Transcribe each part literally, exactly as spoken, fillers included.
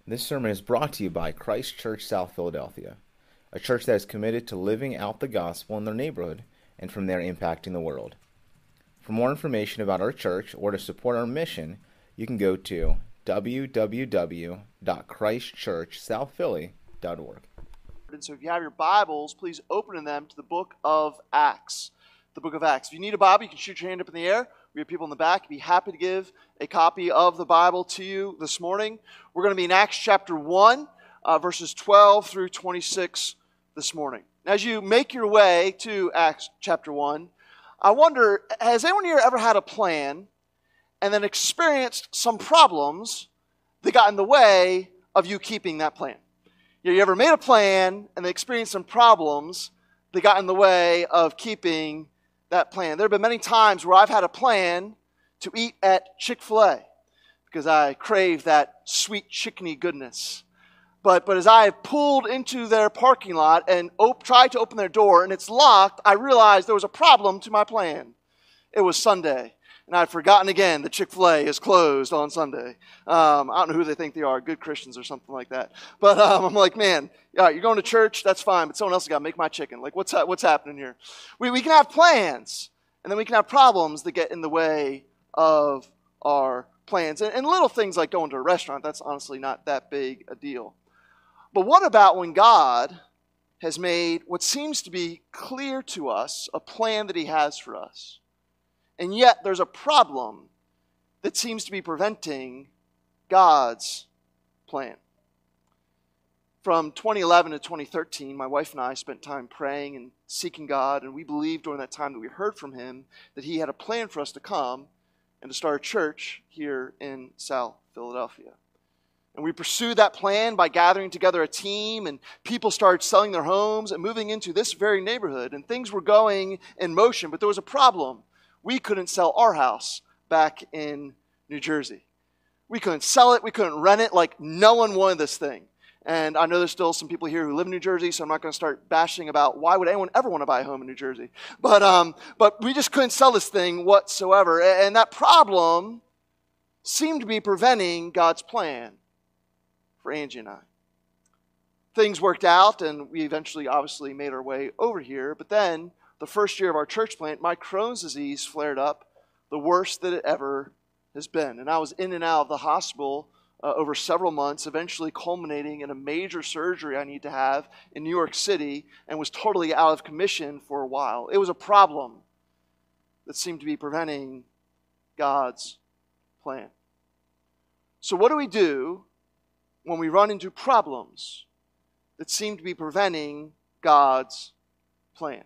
This sermon is brought to you by Christ Church South Philadelphia, a church that is committed to living out the gospel in their neighborhood and from there impacting the world. For more information about our church or to support our mission, you can go to w w w dot christ church south philly dot org. And so if you have your Bibles, please open them to the book of Acts. The book of Acts. If you need a Bible, you can shoot your hand up in the air. We have people in the back. I'd be happy to give a copy of the Bible to you this morning. We're going to be in Acts chapter one, uh, verses twelve through twenty-six this morning. As you make your way to Acts chapter one, I wonder, has anyone here ever had a plan and then experienced some problems that got in the way of you keeping that plan? You, know, you ever made a plan and then experienced some problems that got in the way of keeping that plan? There have been many times where I've had a plan to eat at Chick-fil-A because I crave that sweet chickeny goodness. But, but as I have pulled into their parking lot and op- tried to open their door and it's locked, I realized there was a problem to my plan. It was Sunday. And I'd forgotten again that Chick-fil-A is closed on Sunday. Um, I don't know who they think they are, good Christians or something like that. But um, I'm like, man, yeah, you're going to church, that's fine, but someone else has got to make my chicken. Like, what's ha- what's happening here? We we can have plans, and then we can have problems that get in the way of our plans. And, and little things like going to a restaurant, that's honestly not that big a deal. But what about when God has made what seems to be clear to us, a plan that He has for us? And yet there's a problem that seems to be preventing God's plan. From twenty eleven to twenty thirteen, my wife and I spent time praying and seeking God, and we believed during that time that we heard from Him that He had a plan for us to come and to start a church here in South Philadelphia. And we pursued that plan by gathering together a team, and people started selling their homes and moving into this very neighborhood, and things were going in motion, but there was a problem. We couldn't sell our house back in New Jersey. We couldn't sell it. We couldn't rent it. Like, no one wanted this thing. And I know there's still some people here who live in New Jersey, so I'm not going to start bashing about why would anyone ever want to buy a home in New Jersey. But um, but we just couldn't sell this thing whatsoever. And that problem seemed to be preventing God's plan for Angie and I. Things worked out, and we eventually obviously made our way over here. But then the first year of our church plant, my Crohn's disease flared up, the worst that it ever has been. And I was in and out of the hospital uh, over several months, eventually culminating in a major surgery I need to have in New York City, and was totally out of commission for a while. It was a problem that seemed to be preventing God's plan. So what do we do when we run into problems that seem to be preventing God's plan?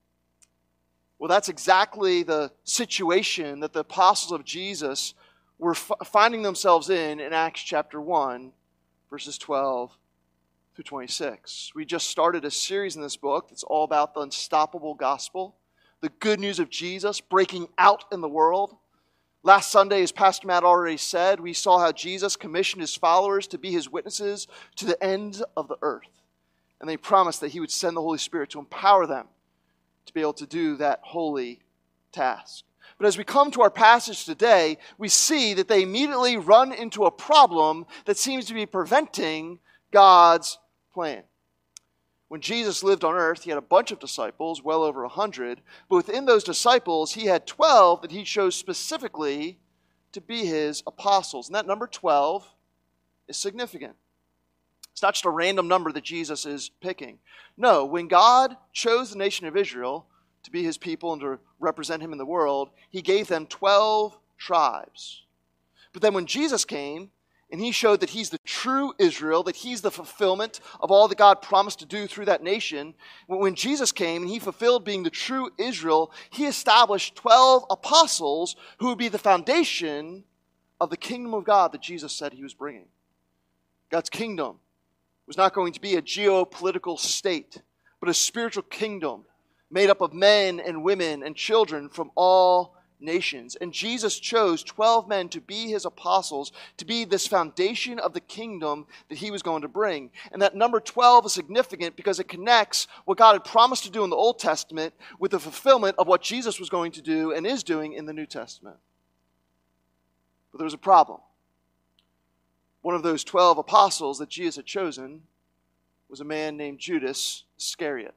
Well, that's exactly the situation that the apostles of Jesus were f- finding themselves in in Acts chapter one, verses twelve through twenty-six. We just started a series in this book that's all about the unstoppable gospel, the good news of Jesus breaking out in the world. Last Sunday, as Pastor Matt already said, we saw how Jesus commissioned His followers to be His witnesses to the ends of the earth. And they promised that He would send the Holy Spirit to empower them to be able to do that holy task. But as we come to our passage today, we see that they immediately run into a problem that seems to be preventing God's plan. When Jesus lived on earth, He had a bunch of disciples, well over a hundred, but within those disciples, He had twelve that He chose specifically to be His apostles. And that number twelve is significant. It's not just a random number that Jesus is picking. No, when God chose the nation of Israel to be His people and to represent Him in the world, He gave them twelve tribes. But then when Jesus came and He showed that He's the true Israel, that He's the fulfillment of all that God promised to do through that nation, when Jesus came and He fulfilled being the true Israel, He established twelve apostles who would be the foundation of the kingdom of God that Jesus said He was bringing. God's kingdom was not going to be a geopolitical state, but a spiritual kingdom made up of men and women and children from all nations. And Jesus chose twelve men to be His apostles, to be this foundation of the kingdom that He was going to bring. And that number twelve is significant because it connects what God had promised to do in the Old Testament with the fulfillment of what Jesus was going to do and is doing in the New Testament. But there was a problem. One of those twelve apostles that Jesus had chosen was a man named Judas Iscariot.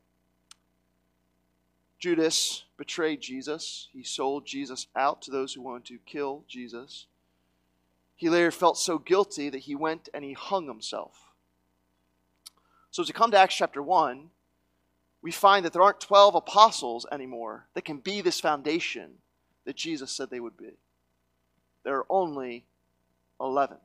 Judas betrayed Jesus. He sold Jesus out to those who wanted to kill Jesus. He later felt so guilty that he went and he hung himself. So as we come to Acts chapter one, we find that there aren't twelve apostles anymore that can be this foundation that Jesus said they would be. There are only eleven.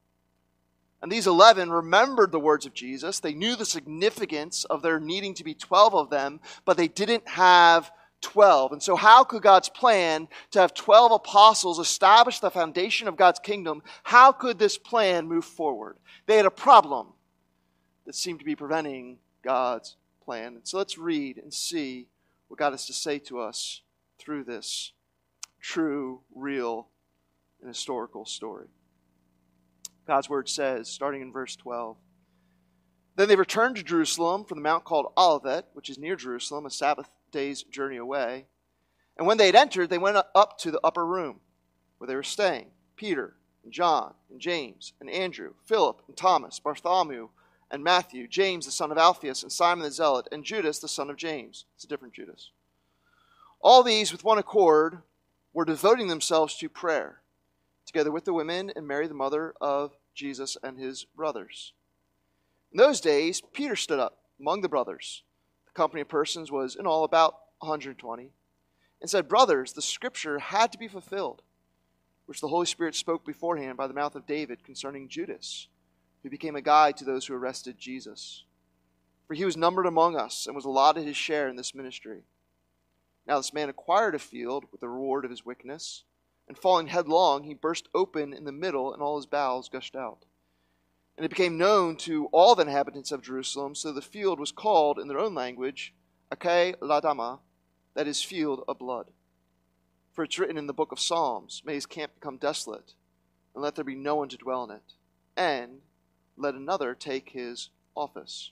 And these eleven remembered the words of Jesus. They knew the significance of there needing to be twelve of them, but they didn't have twelve. And so how could God's plan to have twelve apostles establish the foundation of God's kingdom, how could this plan move forward? They had a problem that seemed to be preventing God's plan. And so let's read and see what God has to say to us through this true, real, and historical story. God's word says, starting in verse twelve, Then they returned to Jerusalem from the mount called Olivet, which is near Jerusalem, a Sabbath day's journey away. And when they had entered, they went up to the upper room where they were staying. Peter and John and James and Andrew, Philip and Thomas, Bartholomew and Matthew, James the son of Alphaeus and Simon the Zealot, and Judas the son of James. It's a different Judas. All these with one accord were devoting themselves to prayer, together with the women and Mary the mother of Jesus and his brothers. In those days, Peter stood up among the brothers. The company of persons was in all about one hundred twenty, and said, Brothers, the scripture had to be fulfilled, which the Holy Spirit spoke beforehand by the mouth of David concerning Judas, who became a guide to those who arrested Jesus. For he was numbered among us and was allotted his share in this ministry. Now this man acquired a field with the reward of his wickedness, and falling headlong, he burst open in the middle, and all his bowels gushed out. And it became known to all the inhabitants of Jerusalem, so the field was called in their own language, Akai Ladama, that is, field of blood. For it's written in the book of Psalms, May his camp become desolate, and let there be no one to dwell in it, and let another take his office.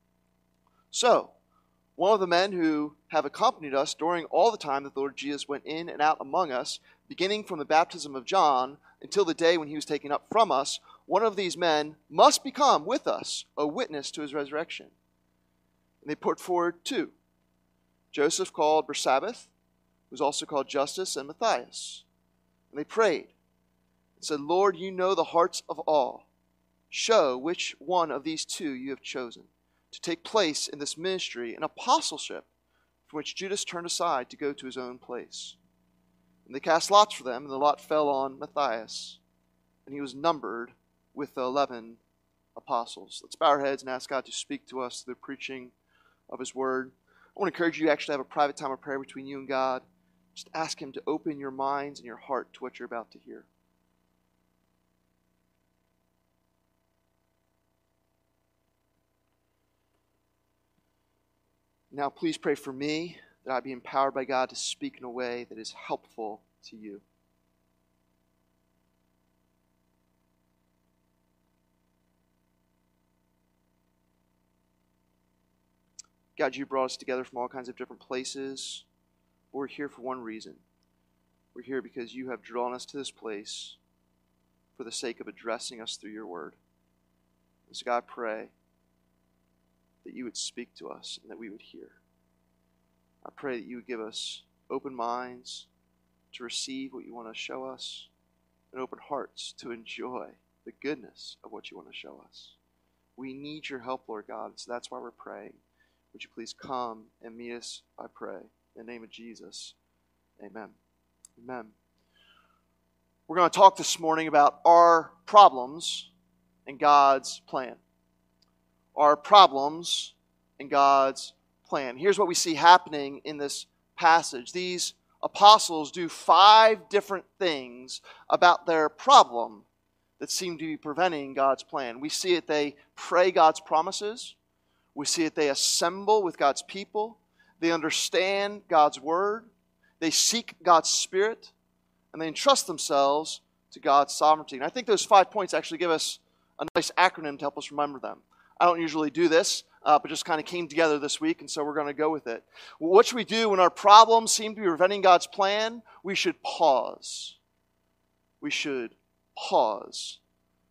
So, one of the men who have accompanied us during all the time that the Lord Jesus went in and out among us, beginning from the baptism of John until the day when he was taken up from us, one of these men must become with us a witness to his resurrection. And they put forward two, Joseph called Barsabbath, who was also called Justus, and Matthias. And they prayed and said, Lord, you know the hearts of all. Show which one of these two you have chosen to take place in this ministry and apostleship, from which Judas turned aside to go to his own place. And they cast lots for them, and the lot fell on Matthias, and he was numbered with the eleven apostles. Let's bow our heads and ask God to speak to us through the preaching of his word. I want to encourage you to actually have a private time of prayer between you and God. Just ask him to open your minds and your heart to what you're about to hear. Now, please pray for me that I be empowered by God to speak in a way that is helpful to you. God, you brought us together from all kinds of different places. We're here for one reason. We're here because you have drawn us to this place for the sake of addressing us through your word. And so God, I pray that you would speak to us and that we would hear. I pray that you would give us open minds to receive what you want to show us, and open hearts to enjoy the goodness of what you want to show us. We need your help, Lord God, so that's why we're praying. Would you please come and meet us, I pray. In the name of Jesus, amen. Amen. We're going to talk this morning about our problems and God's plan. Our problems and God's plan. Here's what we see happening in this passage. These apostles do five different things about their problem that seem to be preventing God's plan. We see it, they pray God's promises. We see it, they assemble with God's people. They understand God's word. They seek God's spirit. And they entrust themselves to God's sovereignty. And I think those five points actually give us a nice acronym to help us remember them. I don't usually do this, uh, but just kind of came together this week, and so we're going to go with it. Well, what should we do when our problems seem to be preventing God's plan? We should pause. We should pause.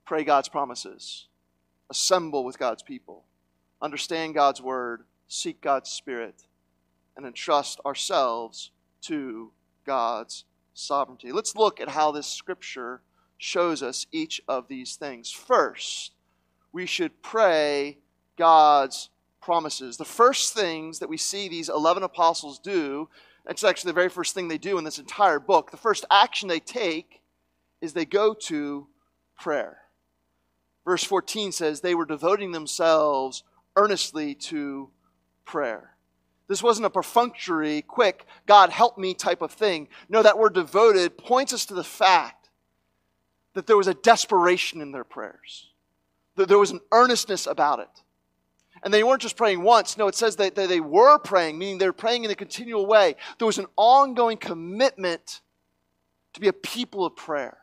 pray God's promises, assemble with God's people, understand God's word, seek God's spirit, and entrust ourselves to God's sovereignty. Let's look at how this scripture shows us each of these things. First, we should pray God's promises. The first things that we see these eleven apostles do, it's actually the very first thing they do in this entire book. The first action they take is they go to prayer. Verse fourteen says they were devoting themselves earnestly to prayer. This wasn't a perfunctory, quick, God help me type of thing. No, that word devoted points us to the fact that there was a desperation in their prayers. That there was an earnestness about it. And they weren't just praying once. No, it says that they were praying, meaning they were praying in a continual way. There was an ongoing commitment to be a people of prayer.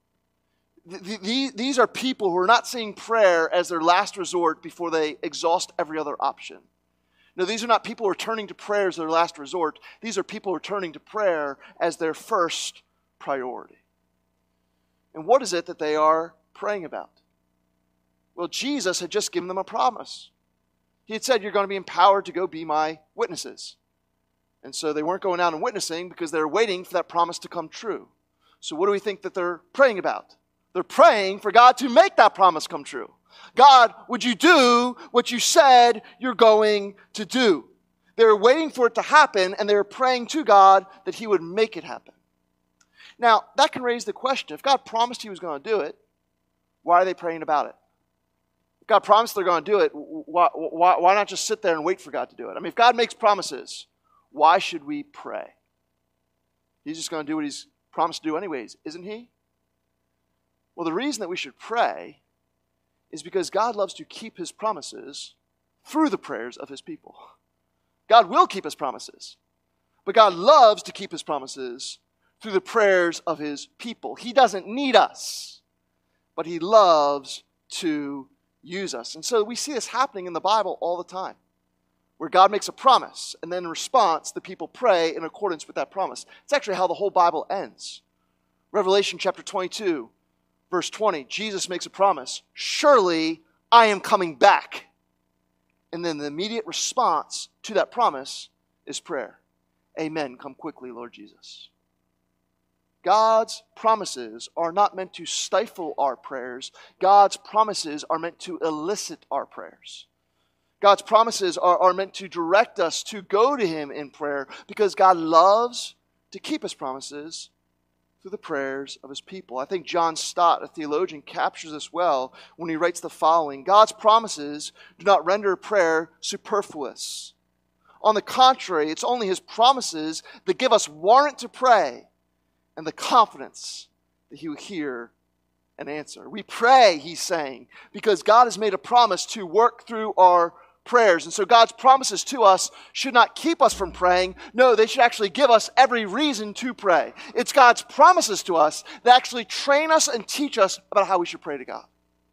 These are people who are not seeing prayer as their last resort before they exhaust every other option. No, these are not people who are turning to prayer as their last resort. These are people who are turning to prayer as their first priority. And what is it that they are praying about? Well, Jesus had just given them a promise. He had said, you're going to be empowered to go be my witnesses. And so they weren't going out and witnessing because they were waiting for that promise to come true. So what do we think that they're praying about? They're praying for God to make that promise come true. God, would you do what you said you're going to do? They were waiting for it to happen, and they were praying to God that he would make it happen. Now, that can raise the question, if God promised he was going to do it, why are they praying about it? If God promised they're going to do it, why, why, why not just sit there and wait for God to do it? I mean, if God makes promises, why should we pray? He's just going to do what he's promised to do anyways, isn't he? Well, the reason that we should pray is because God loves to keep his promises through the prayers of his people. God will keep his promises, but God loves to keep his promises through the prayers of his people. He doesn't need us, but he loves to use us. And so we see this happening in the Bible all the time, where God makes a promise, and then in response, the people pray in accordance with that promise. It's actually how the whole Bible ends. Revelation chapter twenty-two, verse twenty, Jesus makes a promise, surely I am coming back. And then the immediate response to that promise is prayer. Amen. Come quickly, Lord Jesus. God's promises are not meant to stifle our prayers. God's promises are meant to elicit our prayers. God's promises are, are meant to direct us to go to him in prayer because God loves to keep his promises through the prayers of his people. I think John Stott, a theologian, captures this well when he writes the following: God's promises do not render prayer superfluous. On the contrary, it's only his promises that give us warrant to pray and the confidence that he will hear and answer. We pray, he's saying, because God has made a promise to work through our prayers. And so God's promises to us should not keep us from praying. No, they should actually give us every reason to pray. It's God's promises to us that actually train us and teach us about how we should pray to God.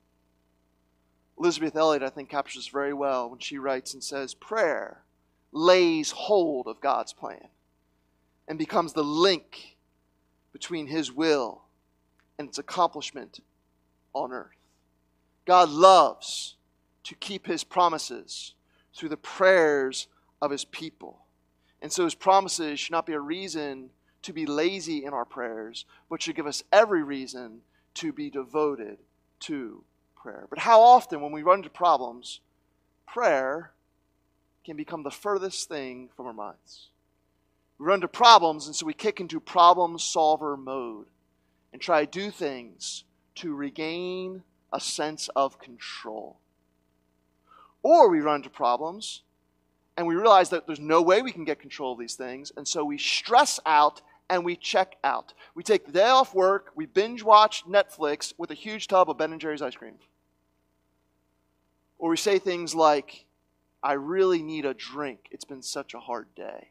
Elizabeth Elliot, I think, captures this very well when she writes and says, prayer lays hold of God's plan and becomes the link between his will and its accomplishment on earth. God loves to keep his promises through the prayers of his people. And so his promises should not be a reason to be lazy in our prayers, but should give us every reason to be devoted to prayer. But how often when we run into problems, prayer can become the furthest thing from our minds. We run into problems, and so we kick into problem solver mode and try to do things to regain a sense of control. Or we run into problems and we realize that there's no way we can get control of these things, and so we stress out and we check out. We take the day off work, we binge watch Netflix with a huge tub of Ben and Jerry's ice cream. Or we say things like, I really need a drink. It's been such a hard day.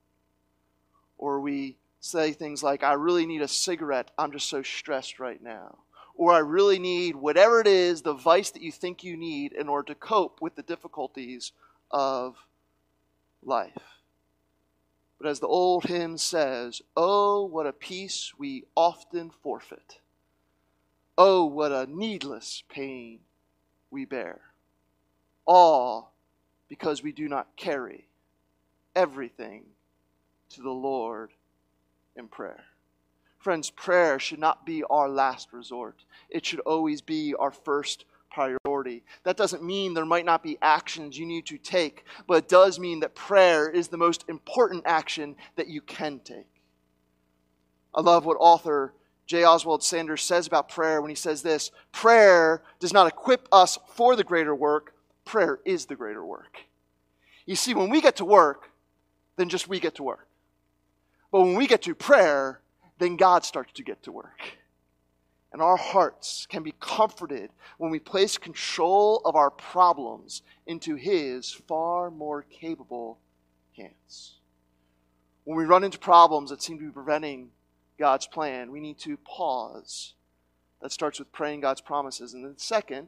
Or we say things like, I really need a cigarette. I'm just so stressed right now. Or I really need whatever it is, the vice that you think you need in order to cope with the difficulties of life. But as the old hymn says, oh, what a peace we often forfeit. Oh, what a needless pain we bear. All because we do not carry everything to the Lord in prayer. Friends, prayer should not be our last resort. It should always be our first priority. That doesn't mean there might not be actions you need to take, but it does mean that prayer is the most important action that you can take. I love what author J. Oswald Sanders says about prayer when he says this: prayer does not equip us for the greater work, prayer is the greater work. You see, when we get to work, then just we get to work. But when we get to prayer, then God starts to get to work. And our hearts can be comforted when we place control of our problems into His far more capable hands. When we run into problems that seem to be preventing God's plan, we need to pause. That starts with praying God's promises. And then second,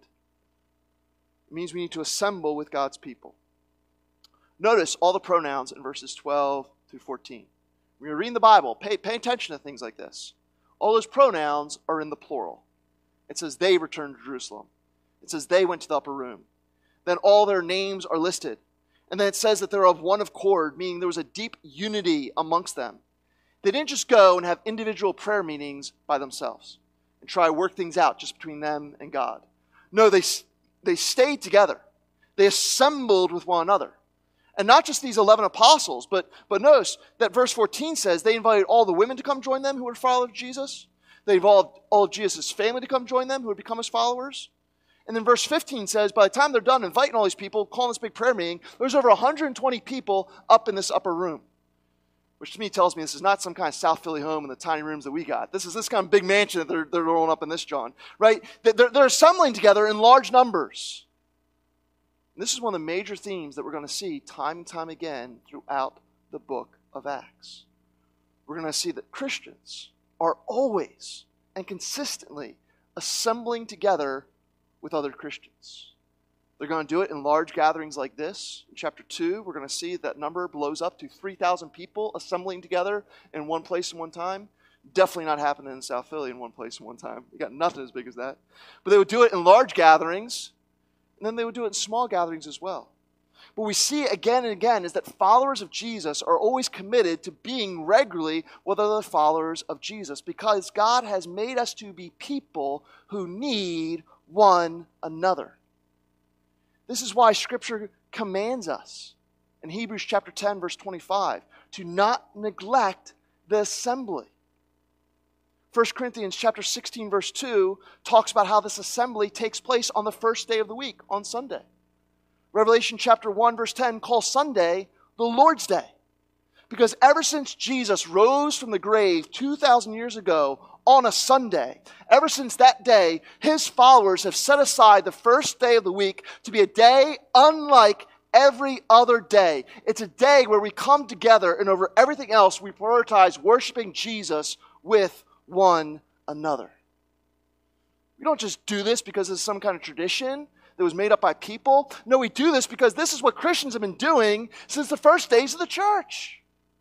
it means we need to assemble with God's people. Notice all the pronouns in verses twelve through fourteen. When you're reading the Bible, pay, pay attention to things like this. All those pronouns are in the plural. It says they returned to Jerusalem. It says they went to the upper room. Then all their names are listed. And then it says that they're of one accord, meaning there was a deep unity amongst them. They didn't just go and have individual prayer meetings by themselves and try to work things out just between them and God. No, they, they stayed together. They assembled with one another. And not just these eleven apostles, but, but notice that verse fourteen says they invited all the women to come join them who would follow Jesus. They involved all of Jesus' family to come join them who would become His followers. And then verse fifteen says by the time they're done inviting all these people, calling this big prayer meeting, there's over one hundred twenty people up in this upper room. Which to me tells me this is not some kind of South Philly home in the tiny rooms that we got. This is this kind of big mansion that they're, they're rolling up in this, John. Right? They're, they're assembling together in large numbers. And this is one of the major themes that we're going to see time and time again throughout the book of Acts. We're going to see that Christians are always and consistently assembling together with other Christians. They're going to do it in large gatherings like this. In chapter two, we're going to see that number blows up to three thousand people assembling together in one place and one time. Definitely not happening in South Philly in one place and one time. You got nothing as big as that. But they would do it in large gatherings, and then they would do it in small gatherings as well. But we see again and again is that followers of Jesus are always committed to being regularly with other followers of Jesus because God has made us to be people who need one another. This is why Scripture commands us in Hebrews chapter ten, verse twenty-five, to not neglect the assembly. First Corinthians chapter sixteen, verse two talks about how this assembly takes place on the first day of the week, on Sunday. Revelation chapter one, verse ten calls Sunday the Lord's Day. Because ever since Jesus rose from the grave two thousand years ago on a Sunday, ever since that day, His followers have set aside the first day of the week to be a day unlike every other day. It's a day where we come together and over everything else we prioritize worshiping Jesus with one another. We don't just do this because it's some kind of tradition that was made up by people. No, we do this because this is what Christians have been doing since the first days of the church.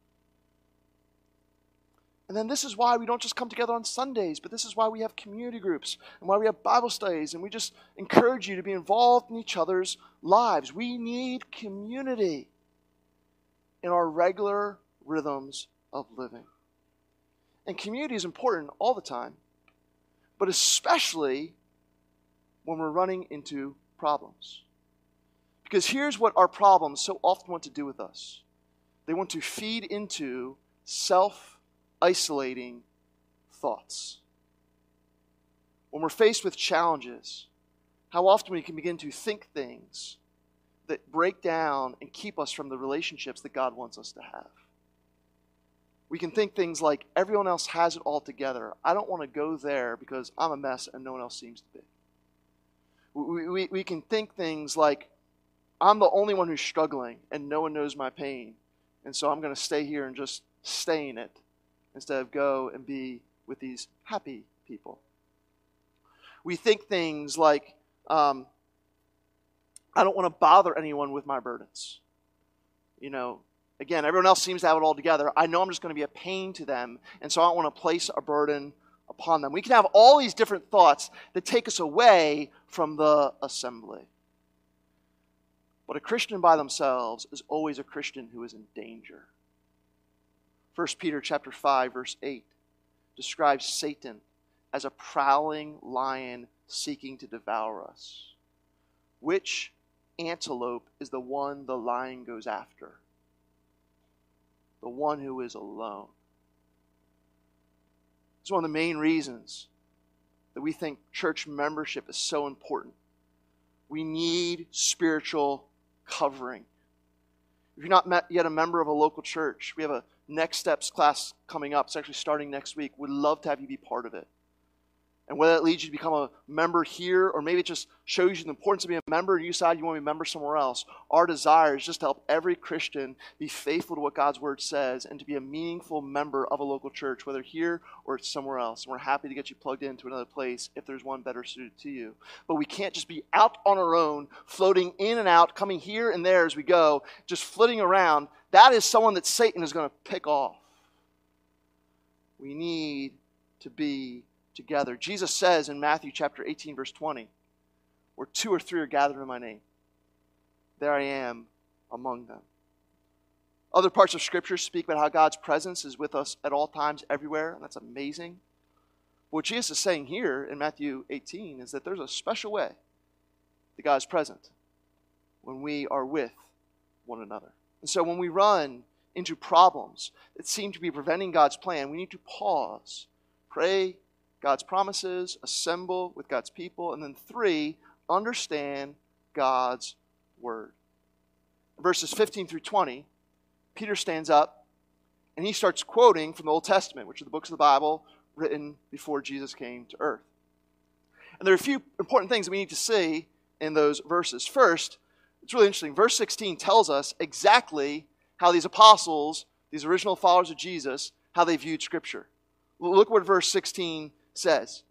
And then this is why we don't just come together on Sundays, but this is why we have community groups and why we have Bible studies, and we just encourage you to be involved in each other's lives. We need community in our regular rhythms of living. And community is important all the time, but especially when we're running into problems. Because here's what our problems so often want to do with us. They want to feed into self-isolating thoughts. When we're faced with challenges, how often we can begin to think things that break down and keep us from the relationships that God wants us to have. We can think things like, everyone else has it all together. I don't want to go there because I'm a mess and no one else seems to be. We, we, we can think things like, I'm the only one who's struggling and no one knows my pain. And so I'm going to stay here and just stay in it instead of go and be with these happy people. We think things like, um, I don't want to bother anyone with my burdens. You know, Again, everyone else seems to have it all together. I know I'm just going to be a pain to them, and so I don't want to place a burden upon them. We can have all these different thoughts that take us away from the assembly. But a Christian by themselves is always a Christian who is in danger. First Peter chapter five, verse eight describes Satan as a prowling lion seeking to devour us. Which antelope is the one the lion goes after? The one who is alone. It's one of the main reasons that we think church membership is so important. We need spiritual covering. If you're not met yet a member of a local church, we have a Next Steps class coming up. It's actually starting next week. We'd love to have you be part of it. And whether that leads you to become a member here, or maybe it just shows you the importance of being a member and you decide you want to be a member somewhere else, our desire is just to help every Christian be faithful to what God's Word says and to be a meaningful member of a local church, whether here or it's somewhere else. And we're happy to get you plugged into another place if there's one better suited to you. But we can't just be out on our own, floating in and out, coming here and there as we go, just flitting around. That is someone that Satan is going to pick off. We need to be together. Jesus says in Matthew chapter eighteen, verse twenty, where two or three are gathered in my name, there I am among them. Other parts of Scripture speak about how God's presence is with us at all times, everywhere, and that's amazing. What Jesus is saying here in Matthew eighteen is that there's a special way that God is present when we are with one another. And so when we run into problems that seem to be preventing God's plan, we need to pause, pray God's promises, assemble with God's people, and then three, understand God's Word. In verses fifteen through twenty, Peter stands up and he starts quoting from the Old Testament, which are the books of the Bible written before Jesus came to earth. And there are a few important things that we need to see in those verses. First, it's really interesting. Verse sixteen tells us exactly how these apostles, these original followers of Jesus, how they viewed Scripture. Look what verse sixteen says.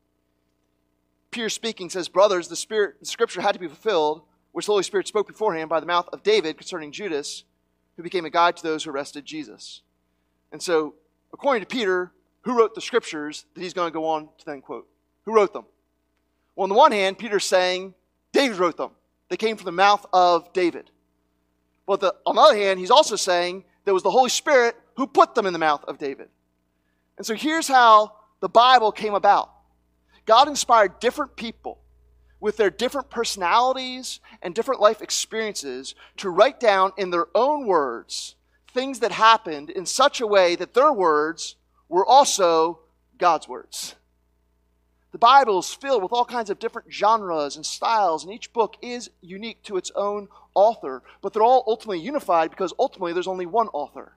Peter speaking says, brothers, the Spirit, the Scripture had to be fulfilled, which the Holy Spirit spoke beforehand by the mouth of David concerning Judas, who became a guide to those who arrested Jesus. And so, according to Peter, who wrote the Scriptures that he's going to go on to then quote? Who wrote them? Well, on the one hand, Peter's saying David wrote them. They came from the mouth of David. But the, on the other hand, he's also saying there was the Holy Spirit who put them in the mouth of David. And so here's how the Bible came about. God inspired different people with their different personalities and different life experiences to write down in their own words things that happened in such a way that their words were also God's words. The Bible is filled with all kinds of different genres and styles, and each book is unique to its own author, but they're all ultimately unified because ultimately there's only one author.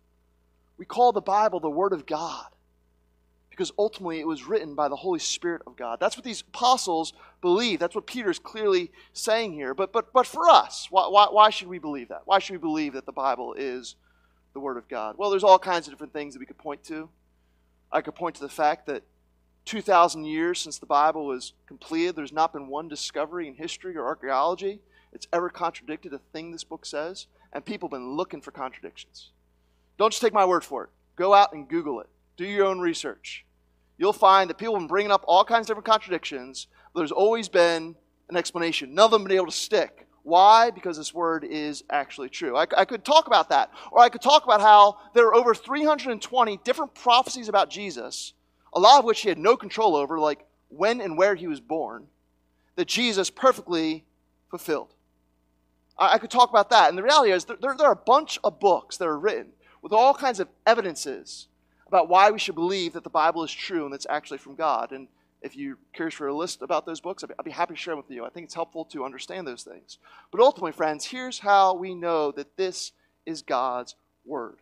We call the Bible the Word of God, because ultimately it was written by the Holy Spirit of God. That's what these apostles believe. That's what Peter's clearly saying here. But but but for us, why, why, why should we believe that? Why should we believe that the Bible is the Word of God? Well, there's all kinds of different things that we could point to. I could point to the fact that two thousand years since the Bible was completed, there's not been one discovery in history or archaeology that's ever contradicted a thing this book says, and people have been looking for contradictions. Don't just take my word for it. Go out and Google it. Do your own research. You'll find that people have been bringing up all kinds of different contradictions, but there's always been an explanation. None of them have been able to stick. Why? Because this word is actually true. I, I could talk about that. Or I could talk about how there are over three hundred twenty different prophecies about Jesus, a lot of which he had no control over, like when and where he was born, that Jesus perfectly fulfilled. I, I could talk about that. And the reality is there, there, there are a bunch of books that are written with all kinds of evidences about why we should believe that the Bible is true and that's actually from God. And if you're curious for a list about those books, I'd be, I'd be happy to share them with you. I think it's helpful to understand those things. But ultimately, friends, here's how we know that this is God's Word.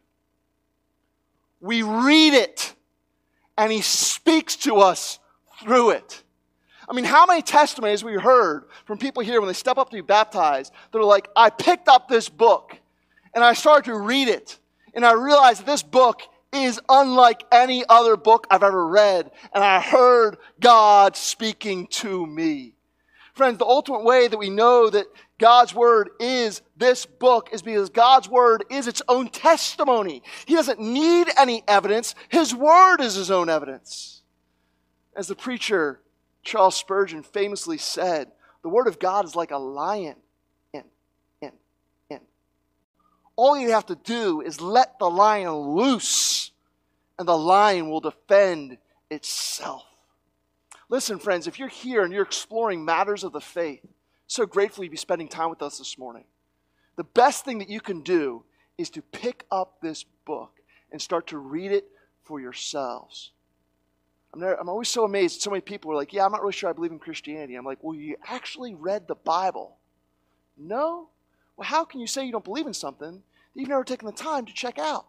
We read it, and He speaks to us through it. I mean, how many testimonies we heard from people here when they step up to be baptized that are like, I picked up this book, and I started to read it, and I realized that this book is unlike any other book I've ever read, and I heard God speaking to me. Friends, the ultimate way that we know that God's Word is this book is because God's Word is its own testimony. He doesn't need any evidence. His Word is His own evidence. As the preacher Charles Spurgeon famously said, the Word of God is like a lion. In, in, in. All you have to do is let the lion loose, and the lion will defend itself. Listen, friends, if you're here and you're exploring matters of the faith, so grateful you'd be spending time with us this morning. The best thing that you can do is to pick up this book and start to read it for yourselves. I'm, never, I'm always so amazed that so many people are like, yeah, I'm not really sure I believe in Christianity. I'm like, well, you actually read the Bible? No? Well, how can you say you don't believe in something that you've never taken the time to check out?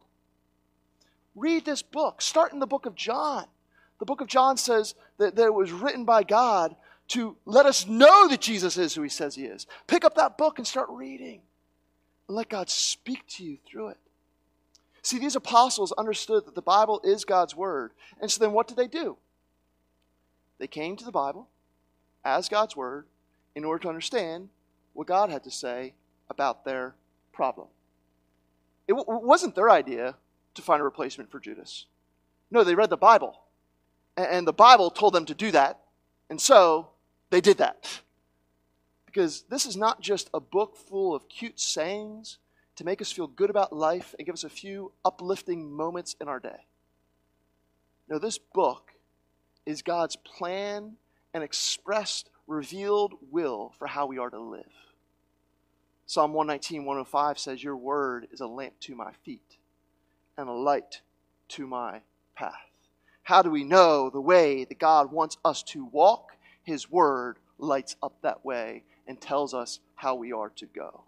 Read this book. Start in the book of John. The book of John says that, that it was written by God to let us know that Jesus is who he says he is. Pick up that book and start reading. And let God speak to you through it. See, these apostles understood that the Bible is God's word. And so then what did they do? They came to the Bible as God's word in order to understand what God had to say about their problem. It w- wasn't their idea to find a replacement for Judas. No, they read the Bible. And the Bible told them to do that. And so they did that. Because this is not just a book full of cute sayings to make us feel good about life and give us a few uplifting moments in our day. No, this book is God's plan and expressed, revealed will for how we are to live. Psalm one nineteen, one oh five says, your word is a lamp to my feet and a light to my path. How do we know the way that God wants us to walk? His word lights up that way and tells us how we are to go.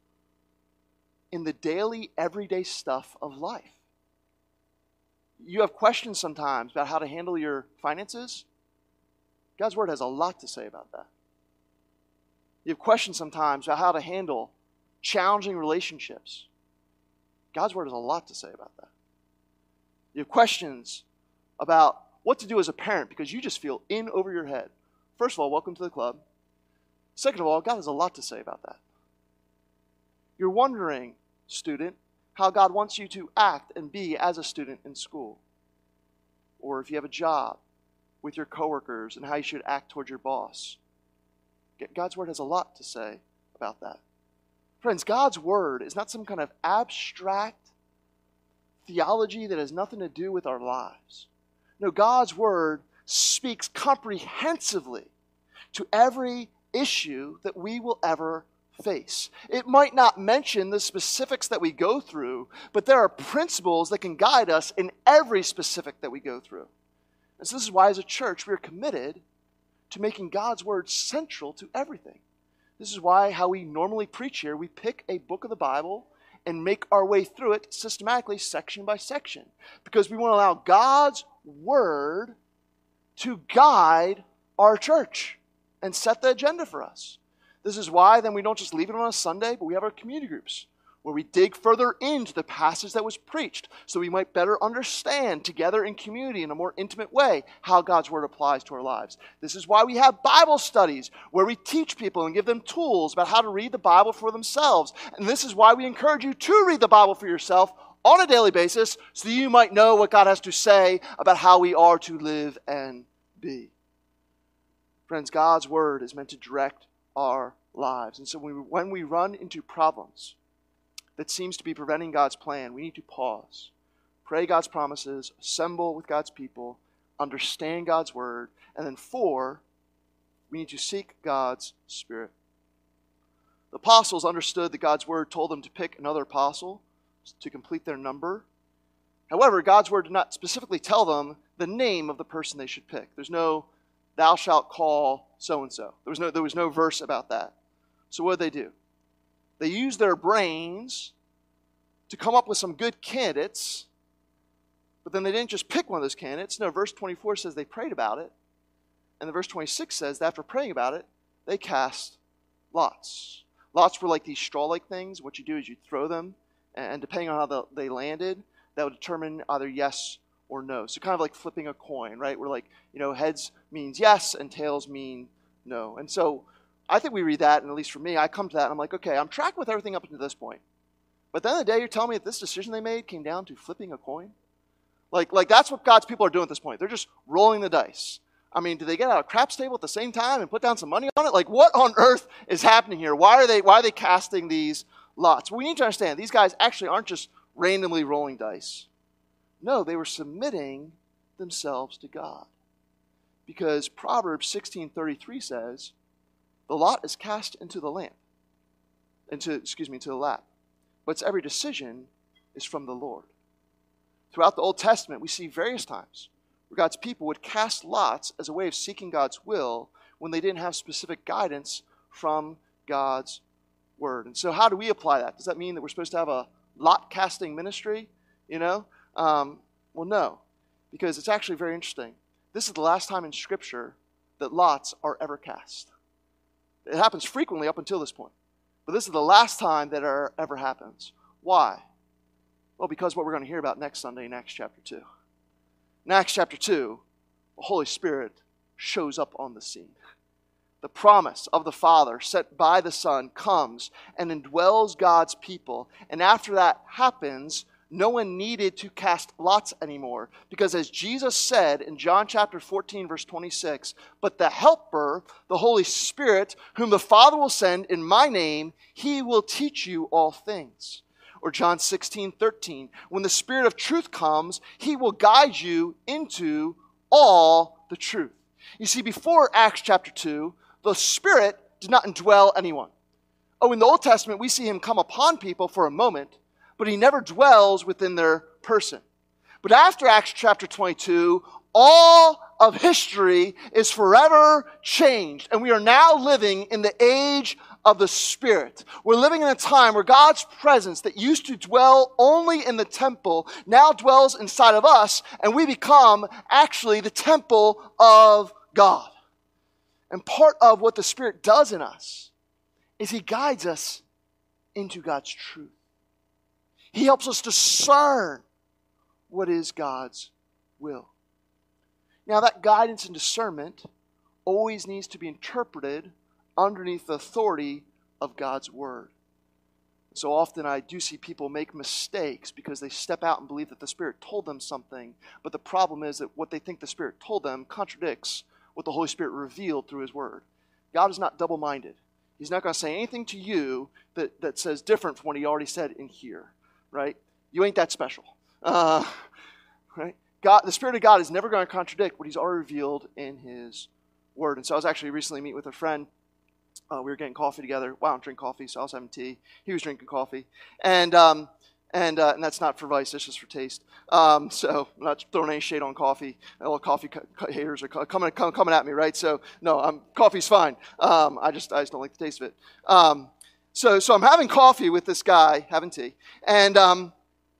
In the daily, everyday stuff of life. You have questions sometimes about how to handle your finances? God's word has a lot to say about that. You have questions sometimes about how to handle challenging relationships. God's word has a lot to say about that. You have questions about what to do as a parent because you just feel in over your head. First of all, welcome to the club. Second of all, God has a lot to say about that. You're wondering, student, how God wants you to act and be as a student in school. Or if you have a job with your coworkers and how you should act towards your boss. God's word has a lot to say about that. Friends, God's word is not some kind of abstract theology that has nothing to do with our lives. No, God's word speaks comprehensively to every issue that we will ever face. It might not mention the specifics that we go through, but there are principles that can guide us in every specific that we go through. And so this is why as a church we are committed to making God's word central to everything. This is why how we normally preach here, we pick a book of the Bible and make our way through it systematically, section by section. Because we want to allow God's word to guide our church and set the agenda for us. This is why then we don't just leave it on a Sunday, but we have our community groups where we dig further into the passage that was preached so we might better understand together in community in a more intimate way how God's word applies to our lives. This is why we have Bible studies where we teach people and give them tools about how to read the Bible for themselves. And this is why we encourage you to read the Bible for yourself on a daily basis so that you might know what God has to say about how we are to live and be. Friends, God's word is meant to direct our lives. And so when we, when we run into problems that seems to be preventing God's plan, we need to pause, pray God's promises, assemble with God's people, understand God's word, and then four, we need to seek God's Spirit. The apostles understood that God's word told them to pick another apostle to complete their number. However, God's word did not specifically tell them the name of the person they should pick. There's no, thou shalt call so-and-so. There was no, there was no verse about that. So what did they do? They used their brains to come up with some good candidates, but then they didn't just pick one of those candidates. No, verse twenty-four says they prayed about it, and then verse twenty-six says that after praying about it, they cast lots. Lots were like these straw-like things. What you do is you throw them, and depending on how they landed, that would determine either yes or no. So kind of like flipping a coin, right? Where like, you know, heads means yes, and tails mean no. And so I think we read that, and at least for me, I come to that, and I'm like, okay, I'm tracking with everything up until this point. But at the end of the day, you're telling me that this decision they made came down to flipping a coin? Like, like that's what God's people are doing at this point. They're just rolling the dice. I mean, do they get out a craps table at the same time and put down some money on it? Like, what on earth is happening here? Why are they, why are they casting these lots? Well, we need to understand, these guys actually aren't just randomly rolling dice. No, they were submitting themselves to God. Because Proverbs sixteen thirty-three says, the lot is cast into the lamp, into, excuse me, into the lap. But its every decision is from the Lord. Throughout the Old Testament, we see various times where God's people would cast lots as a way of seeking God's will when they didn't have specific guidance from God's word. And so how do we apply that? Does that mean that we're supposed to have a lot casting ministry? You know? Um, well, no, because it's actually very interesting. This is the last time in Scripture that lots are ever cast. It happens frequently up until this point. But this is the last time that it ever happens. Why? Well, because what we're going to hear about next Sunday in Acts chapter two. In Acts chapter two, the Holy Spirit shows up on the scene. The promise of the Father set by the Son comes and indwells God's people. And after that happens, no one needed to cast lots anymore. Because as Jesus said in John chapter fourteen, verse twenty-six, but the Helper, the Holy Spirit, whom the Father will send in my name, he will teach you all things. Or John sixteen, thirteen, when the Spirit of truth comes, he will guide you into all the truth. You see, before Acts chapter two, the Spirit did not indwell anyone. Oh, in the Old Testament, we see him come upon people for a moment, but he never dwells within their person. But after Acts chapter twenty-two, all of history is forever changed. And we are now living in the age of the Spirit. We're living in a time where God's presence that used to dwell only in the temple now dwells inside of us, and we become actually the temple of God. And part of what the Spirit does in us is he guides us into God's truth. He helps us discern what is God's will. Now, that guidance and discernment always needs to be interpreted underneath the authority of God's Word. So often I do see people make mistakes because they step out and believe that the Spirit told them something, but the problem is that what they think the Spirit told them contradicts what the Holy Spirit revealed through His Word. God is not double-minded. He's not going to say anything to you that, that says different from what He already said in here. Right? You ain't that special. Uh, right? God, the Spirit of God is never going to contradict what He's already revealed in His Word. And so I was actually recently meeting with a friend. Uh, we were getting coffee together. Well, I don't drink coffee, so I was having tea. He was drinking coffee. And um, and uh, and that's not for vice, it's just for taste. Um, so I'm not throwing any shade on coffee. All coffee co- haters are coming, coming coming at me, right? So no, um, coffee's fine. Um, I just I just don't like the taste of it. Um, So, so I'm having coffee with this guy, having tea, and um,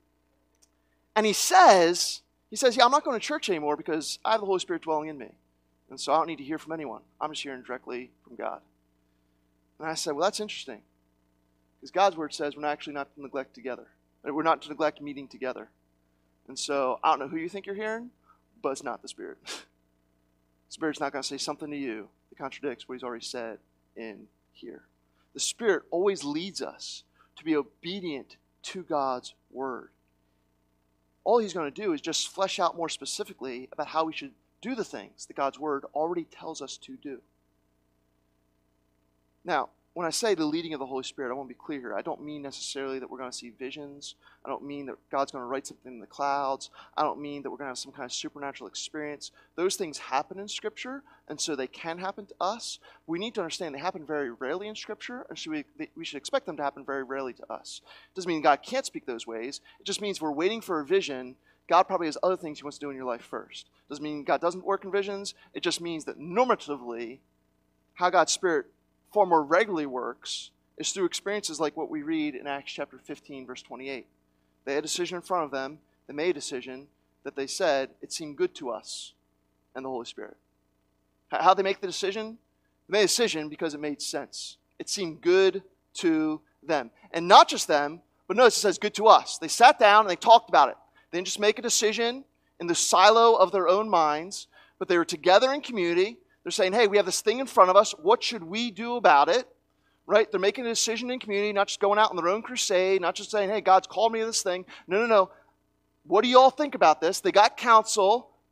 and he says, he says, yeah, I'm not going to church anymore because I have the Holy Spirit dwelling in me, and so I don't need to hear from anyone. I'm just hearing directly from God. And I said, well, that's interesting, because God's Word says we're not actually not to neglect together. We're not to neglect meeting together. And so I don't know who you think you're hearing, but it's not the Spirit. The Spirit's not going to say something to you that contradicts what He's already said in here. The Spirit always leads us to be obedient to God's Word. All He's going to do is just flesh out more specifically about how we should do the things that God's Word already tells us to do. Now, when I say the leading of the Holy Spirit, I want to be clear here. I don't mean necessarily that we're going to see visions. I don't mean that God's going to write something in the clouds. I don't mean that we're going to have some kind of supernatural experience. Those things happen in Scripture, and so they can happen to us. We need to understand they happen very rarely in Scripture, and so we, we should expect them to happen very rarely to us. It doesn't mean God can't speak those ways. It just means we're waiting for a vision. God probably has other things He wants to do in your life first. It doesn't mean God doesn't work in visions. It just means that normatively, how God's Spirit far more regularly works is through experiences like what we read in Acts chapter fifteen, verse twenty-eight. They had a decision in front of them. They made a decision that they said, it seemed good to us and the Holy Spirit. How'd they make the decision? They made a decision because it made sense. It seemed good to them. And not just them, but notice it says good to us. They sat down and they talked about it. They didn't just make a decision in the silo of their own minds, but they were together in community. They're saying, hey, we have this thing in front of us. What should we do about it? Right? They're making a decision in community, not just going out on their own crusade, not just saying, hey, God's called me to this thing. No, no, no. What do you all think about this? They got counsel.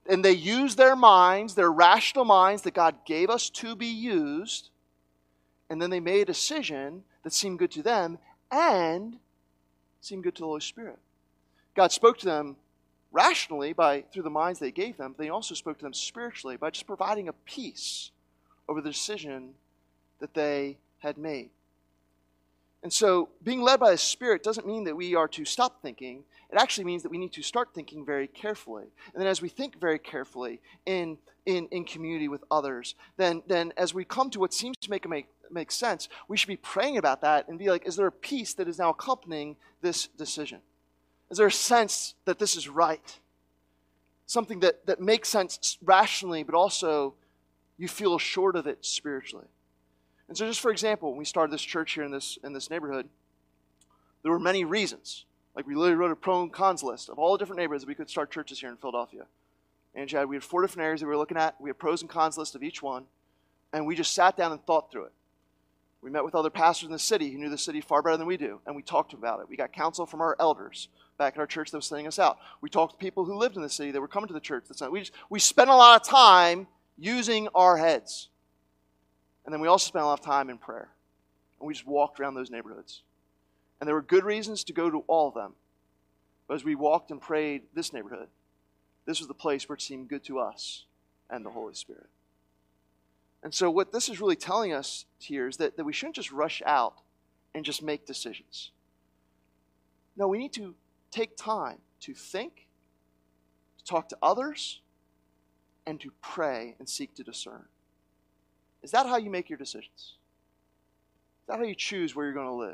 and they used their minds, their rational minds that God gave us to be used, and then they made a decision that seemed good to them and seemed good to the Holy Spirit. God spoke to them rationally by through the minds they gave them, but they also spoke to them spiritually by just providing a peace over the decision that they had made. And so being led by the Spirit doesn't mean that we are to stop thinking. It actually means that we need to start thinking very carefully. And then as we think very carefully in, in, in community with others, then, then as we come to what seems to make, make, make sense, we should be praying about that and be like, is there a peace that is now accompanying this decision? Is there a sense that this is right? Something that, that makes sense rationally, but also you feel assured of it spiritually. And so just for example, when we started this church here in this, in this neighborhood, there were many reasons. Like we literally wrote a pro and cons list of all the different neighborhoods that we could start churches here in Philadelphia. And Chad, we had four different areas that we were looking at. We had pros and cons list of each one. And we just sat down and thought through it. We met with other pastors in the city who knew the city far better than we do. And we talked about it. We got counsel from our elders back at our church that was sending us out. We talked to people who lived in the city that were coming to the church. That's not, we, just, we spent a lot of time using our heads. And then we also spent a lot of time in prayer. And we just walked around those neighborhoods. And there were good reasons to go to all of them. But as we walked and prayed this neighborhood, this was the place where it seemed good to us and the Holy Spirit. And so what this is really telling us here is that, that we shouldn't just rush out and just make decisions. No, we need to take time to think, to talk to others, and to pray and seek to discern. Is that how you make your decisions? Is that how you choose where you're going to live?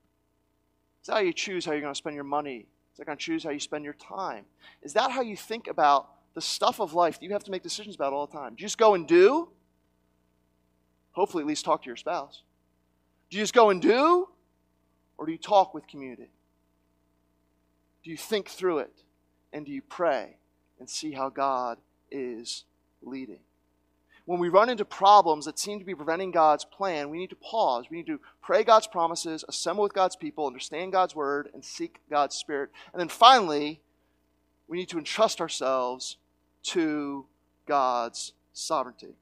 Is that how you choose how you're going to spend your money? Is that going to choose how you spend your time? Is that how you think about the stuff of life that you have to make decisions about all the time? Do you just go and do? Hopefully at least talk to your spouse. Do you just go and do? Or do you talk with community? Do you think through it? And do you pray and see how God is leading? When we run into problems that seem to be preventing God's plan, we need to pause. We need to pray God's promises, assemble with God's people, understand God's word, and seek God's Spirit. And then finally, we need to entrust ourselves to God's sovereignty.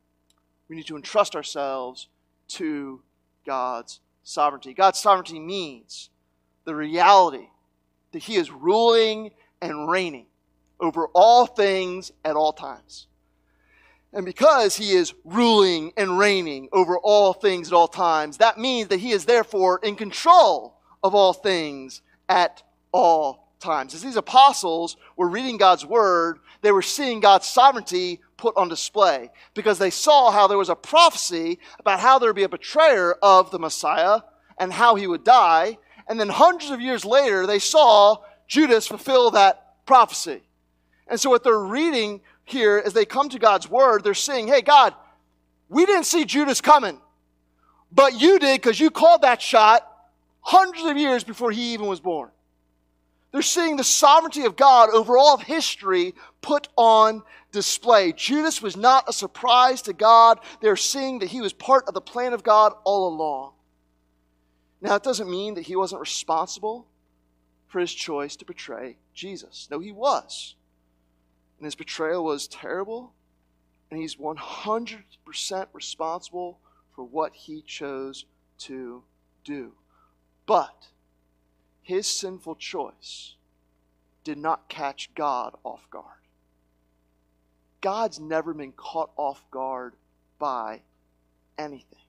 We need to entrust ourselves to God's sovereignty. God's sovereignty means the reality that He is ruling and reigning over all things at all times. And because He is ruling and reigning over all things at all times, that means that He is therefore in control of all things at all times. As these apostles were reading God's word, they were seeing God's sovereignty put on display because they saw how there was a prophecy about how there would be a betrayer of the Messiah and how he would die. And then hundreds of years later, they saw Judas fulfill that prophecy. And so what they're reading here as they come to God's word, they're saying, hey, God, we didn't see Judas coming, but you did because you called that shot hundreds of years before he even was born. They're seeing the sovereignty of God over all of history put on display. Judas was not a surprise to God. They're seeing that he was part of the plan of God all along. Now, it doesn't mean that he wasn't responsible for his choice to betray Jesus. No, he was. And his betrayal was terrible, and he's one hundred percent responsible for what he chose to do. But his sinful choice did not catch God off guard. God's never been caught off guard by anything.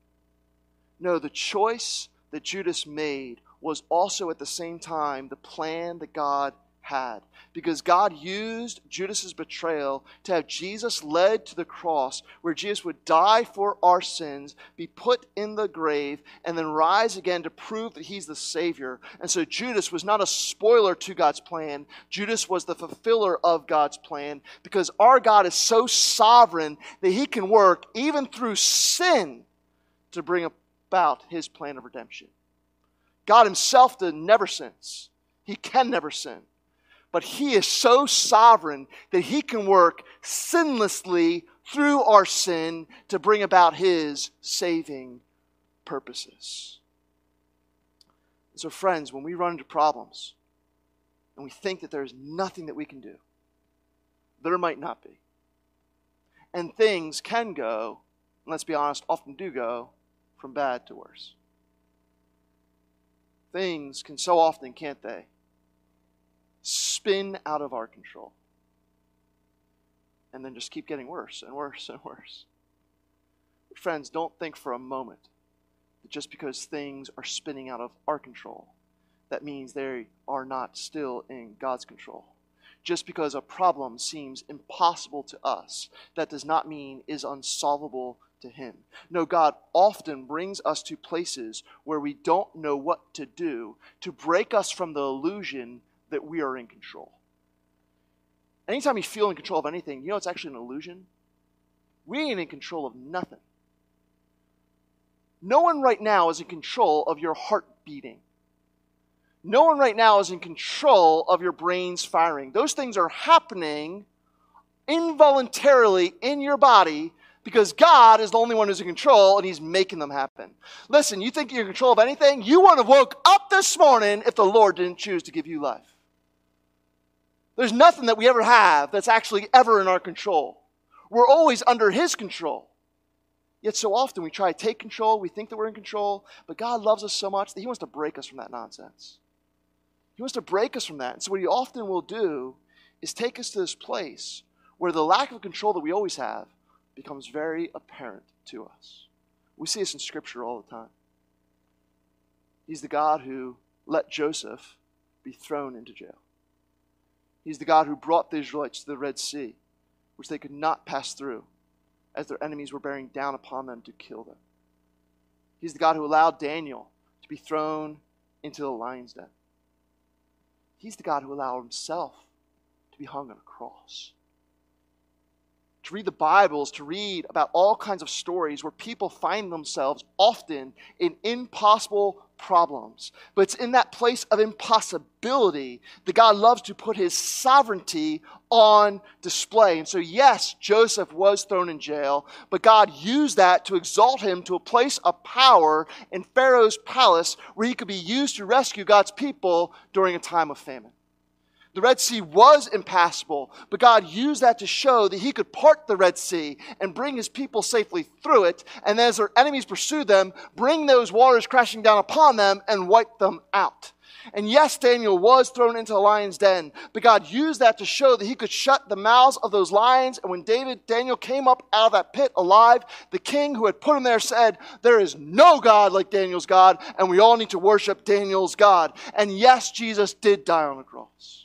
No, the choice that Judas made was also at the same time the plan that God had. Because God used Judas's betrayal to have Jesus led to the cross where Jesus would die for our sins, be put in the grave, and then rise again to prove that he's the Savior. And so Judas was not a spoiler to God's plan. Judas was the fulfiller of God's plan because our God is so sovereign that he can work even through sin to bring about his plan of redemption. God himself did never sins. He can never sin. But he is so sovereign that he can work sinlessly through our sin to bring about his saving purposes. So friends, when we run into problems and we think that there is nothing that we can do, there might not be. And things can go, and let's be honest, often do go, from bad to worse. Things can so often, can't they, spin out of our control. And then just keep getting worse and worse and worse. Friends, don't think for a moment that just because things are spinning out of our control, that means they are not still in God's control. Just because a problem seems impossible to us, that does not mean is unsolvable to Him. No, God often brings us to places where we don't know what to do to break us from the illusion that we are in control. Anytime you feel in control of anything, you know it's actually an illusion. We ain't in control of nothing. No one right now is in control of your heart beating. No one right now is in control of your brains firing. Those things are happening involuntarily in your body because God is the only one who's in control and He's making them happen. Listen, you think you're in control of anything? You wouldn't have woke up this morning if the Lord didn't choose to give you life. There's nothing that we ever have that's actually ever in our control. We're always under His control. Yet so often we try to take control, we think that we're in control, but God loves us so much that He wants to break us from that nonsense. He wants to break us from that. And so what He often will do is take us to this place where the lack of control that we always have becomes very apparent to us. We see this in Scripture all the time. He's the God who let Joseph be thrown into jail. He's the God who brought the Israelites to the Red Sea, which they could not pass through, as their enemies were bearing down upon them to kill them. He's the God who allowed Daniel to be thrown into the lion's den. He's the God who allowed Himself to be hung on a cross. To read the Bible is to read about all kinds of stories where people find themselves often in impossible problems. But it's in that place of impossibility that God loves to put His sovereignty on display. And so yes, Joseph was thrown in jail, but God used that to exalt him to a place of power in Pharaoh's palace where he could be used to rescue God's people during a time of famine. The Red Sea was impassable, but God used that to show that He could part the Red Sea and bring His people safely through it, and then as their enemies pursued them, bring those waters crashing down upon them and wipe them out. And yes, Daniel was thrown into the lion's den, but God used that to show that He could shut the mouths of those lions, and when David, Daniel came up out of that pit alive, the king who had put him there said, "There is no God like Daniel's God, and we all need to worship Daniel's God." And yes, Jesus did die on the cross.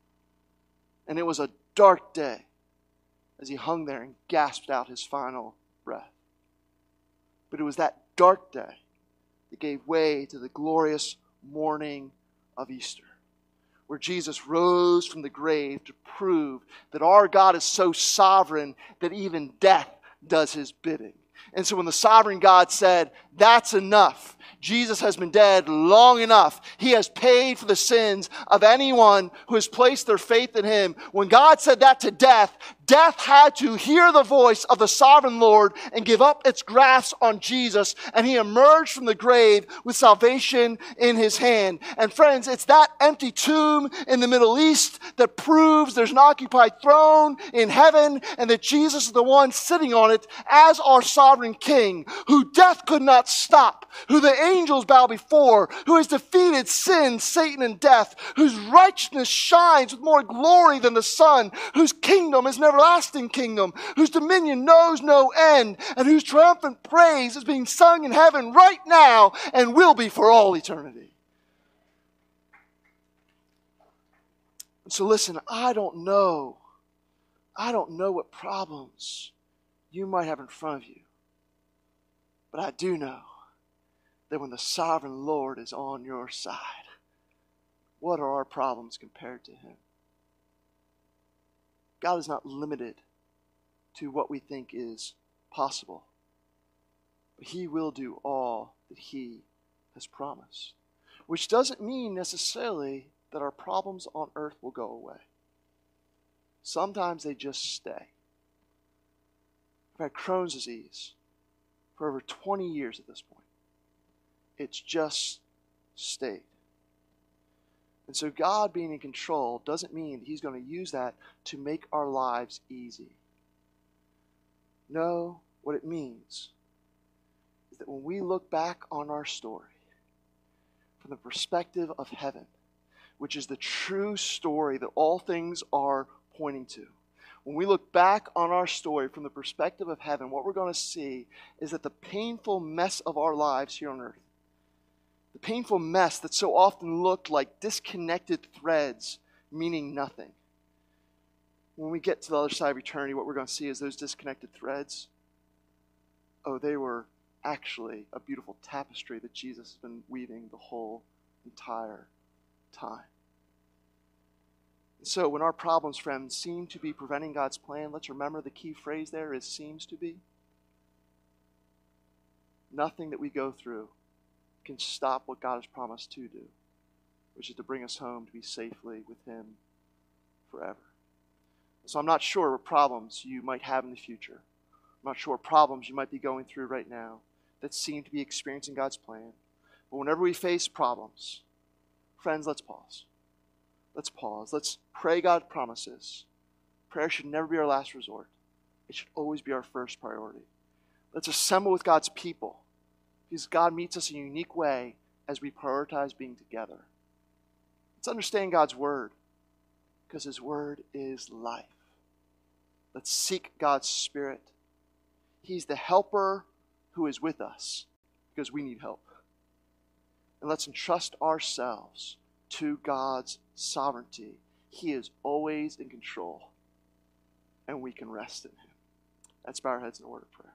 And it was a dark day as He hung there and gasped out His final breath. But it was that dark day that gave way to the glorious morning of Easter, where Jesus rose from the grave to prove that our God is so sovereign that even death does His bidding. And so when the sovereign God said, "That's enough. Jesus has been dead long enough. He has paid for the sins of anyone who has placed their faith in Him." When God said that to death, death had to hear the voice of the sovereign Lord and give up its grasp on Jesus. And He emerged from the grave with salvation in His hand. And friends, it's that empty tomb in the Middle East that proves there's an occupied throne in heaven and that Jesus is the one sitting on it as our sovereign King, who death could not stop, who the angels bow before, who has defeated sin, Satan, and death, whose righteousness shines with more glory than the sun, whose kingdom is an everlasting kingdom, whose dominion knows no end, and whose triumphant praise is being sung in heaven right now and will be for all eternity. So listen, I don't know. I don't know what problems you might have in front of you. But I do know that when the sovereign Lord is on your side, what are our problems compared to Him? God is not limited to what we think is possible, but He will do all that He has promised, which doesn't mean necessarily that our problems on earth will go away. Sometimes they just stay. I've had Crohn's disease for over twenty years at this point. It's just stayed. And so God being in control doesn't mean that he's going to use that to make our lives easy. No, what it means is that when we look back on our story from the perspective of heaven, which is the true story that all things are pointing to, when we look back on our story from the perspective of heaven, what we're going to see is that the painful mess of our lives here on earth, the painful mess that so often looked like disconnected threads meaning nothing, when we get to the other side of eternity, what we're going to see is those disconnected threads, oh, they were actually a beautiful tapestry that Jesus has been weaving the whole entire time. And so when our problems, friends, seem to be preventing God's plan, let's remember the key phrase there is seems to be. Nothing that we go through can stop what God has promised to do, which is to bring us home to be safely with him forever. So I'm not sure what problems you might have in the future. I'm not sure what problems you might be going through right now that seem to be experiencing God's plan. But whenever we face problems, friends, let's pause. Let's pause. Let's pray God's promises. Prayer should never be our last resort. It should always be our first priority. Let's assemble with God's people, because God meets us in a unique way as we prioritize being together. Let's understand God's word, because his word is life. Let's seek God's Spirit. He's the helper who is with us because we need help. And let's entrust ourselves to God's sovereignty. He is always in control, and we can rest in him. Let's bow our heads in a word of prayer.